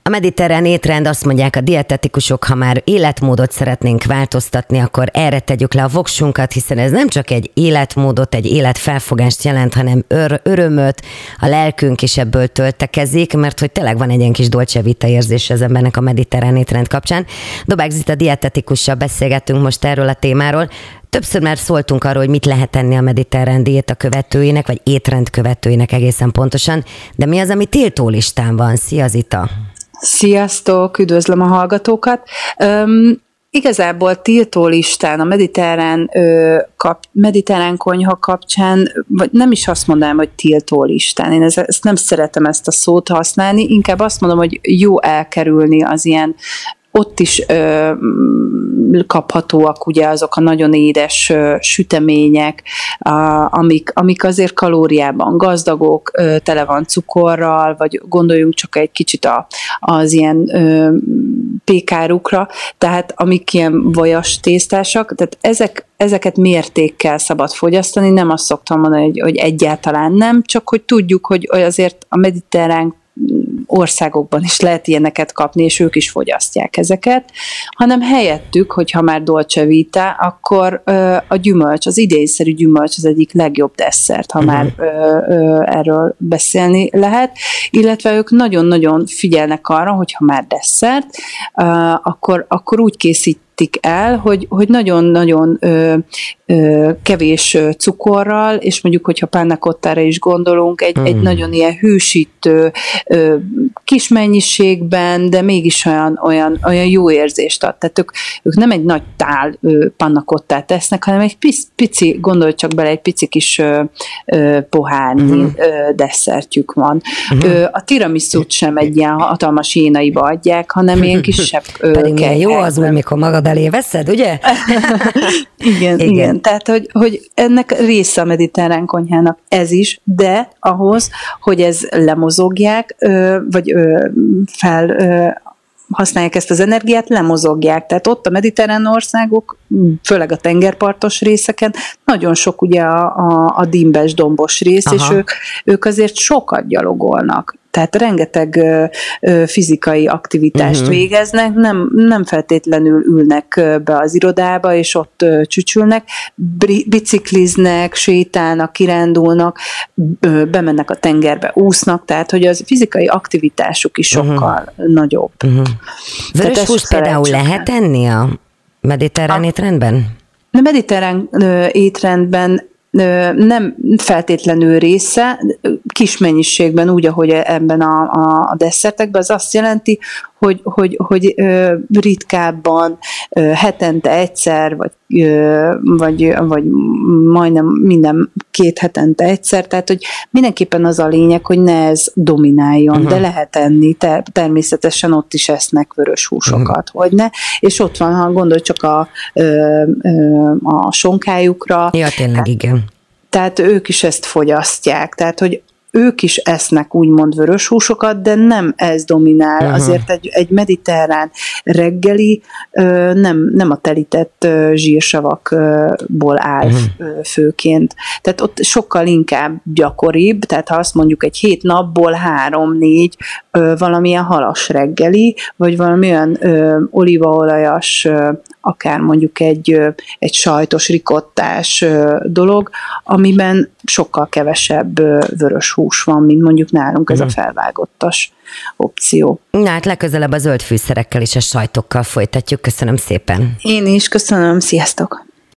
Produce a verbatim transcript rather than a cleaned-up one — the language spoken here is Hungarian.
A mediterrán étrend, azt mondják a dietetikusok, ha már életmódot szeretnénk változtatni, akkor erre tegyük le a voksunkat, hiszen ez nem csak egy életmódot, egy életfelfogást jelent, hanem ör- örömöt, a lelkünk is ebből töltekezik, mert hogy tényleg van egy ilyen kis dolce vita érzés az embernek a mediterrán étrend kapcsán. Dobák Zita dietetikussal beszélgettünk most erről a témáról. Többször már szóltunk arról, hogy mit lehet tenni a mediterrán diéta követőinek, vagy étrend követőinek egészen pontosan, de mi az, ami tiltólistán van? Szia, Zita! Sziasztok, üdvözlöm a hallgatókat! Um, igazából tiltólistán a mediterrán, ö, kap, mediterrán konyha kapcsán, vagy nem is azt mondanám, hogy tiltólistán, én ezt, ezt nem szeretem ezt a szót használni, inkább azt mondom, hogy jó elkerülni az ilyen ott is ö, kaphatóak ugye azok a nagyon édes ö, sütemények, a, amik, amik azért kalóriában gazdagok, ö, tele van cukorral, vagy gondoljunk csak egy kicsit a, az ilyen ö, pékárukra, tehát amik ilyen vajas tésztásak, tehát ezek, ezeket mértékkel szabad fogyasztani, nem azt szoktam mondani, hogy, hogy egyáltalán nem, csak hogy tudjuk, hogy azért a mediterrán országokban is lehet ilyeneket kapni, és ők is fogyasztják ezeket, hanem helyettük, hogyha már dolce vita, akkor ö, a gyümölcs, az idényszerű gyümölcs az egyik legjobb desszert, ha uh-huh. már ö, ö, erről beszélni lehet, illetve ők nagyon-nagyon figyelnek arra, hogyha már desszert, ö, akkor, akkor úgy készít el, hogy, hogy nagyon-nagyon ö, ö, kevés cukorral, és mondjuk, hogyha panna cottára is gondolunk, egy, mm. egy nagyon ilyen hűsítő, ö, kis mennyiségben, de mégis olyan, olyan, olyan jó érzést ad. Tehát ők, ők nem egy nagy tál ö, panna cottát tesznek, hanem egy pici, pici, gondolj csak bele, egy pici kis ö, ö, pohárnyi mm. ö, desszertjük van. Mm. Ö, a tiramisút sem egy ilyen hatalmas énaiba adják, hanem ilyen kisebb ö, pedig milyen jó az úgy, mikor magad elé veszed, ugye? igen, igen, igen. Tehát, hogy, hogy ennek része a mediterrán konyhának ez is, de ahhoz, hogy ez lemozogják, vagy fel használják ezt az energiát, lemozogják. Tehát ott a mediterrán országok, főleg a tengerpartos részeken, nagyon sok ugye a, a, a dimbes, dombos rész, aha. és ők, ők azért sokat gyalogolnak. Tehát rengeteg ö, ö, fizikai aktivitást uh-huh. végeznek, nem, nem feltétlenül ülnek be az irodába, és ott ö, csücsülnek, bicikliznek, sétálnak, kirándulnak, ö, bemennek a tengerbe, úsznak, tehát hogy az fizikai aktivitásuk is sokkal uh-huh. nagyobb. Uh-huh. Vörös húst például lehet enni a mediterrán a, étrendben? A mediterrán ö, étrendben nem feltétlenül része, kis mennyiségben, úgy, ahogy ebben a, a desszertekben, az azt jelenti, hogy, hogy, hogy ritkábban, hetente egyszer, vagy, vagy, vagy majdnem minden két hetente egyszer, tehát hogy mindenképpen az a lényeg, hogy ne ez domináljon, uh-huh. de lehet enni, te, természetesen ott is esznek vörös húsokat, uh-huh. hogy ne, és ott van, ha gondolj csak a, a sonkájukra. Ja, tényleg, tehát, igen. Tehát ők is ezt fogyasztják, tehát hogy ők is esznek úgymond vörös húsokat, de nem ez dominál. Uh-huh. Azért egy, egy mediterrán reggeli ö, nem, nem a telített ö, zsírsavakból áll uh-huh. főként. Tehát ott sokkal inkább gyakoribb, tehát ha azt mondjuk egy hét napból három-négy ö, valamilyen halas reggeli, vagy valamilyen ö, olívaolajas, ö, akár mondjuk egy, ö, egy sajtos, rikottás ö, dolog, amiben sokkal kevesebb ö, vörös hús van, mint mondjuk nálunk ez a felvágottas opció. Na hát legközelebb a zöld fűszerekkel és a sajtokkal folytatjuk. Köszönöm szépen. Én is, köszönöm, sziasztok!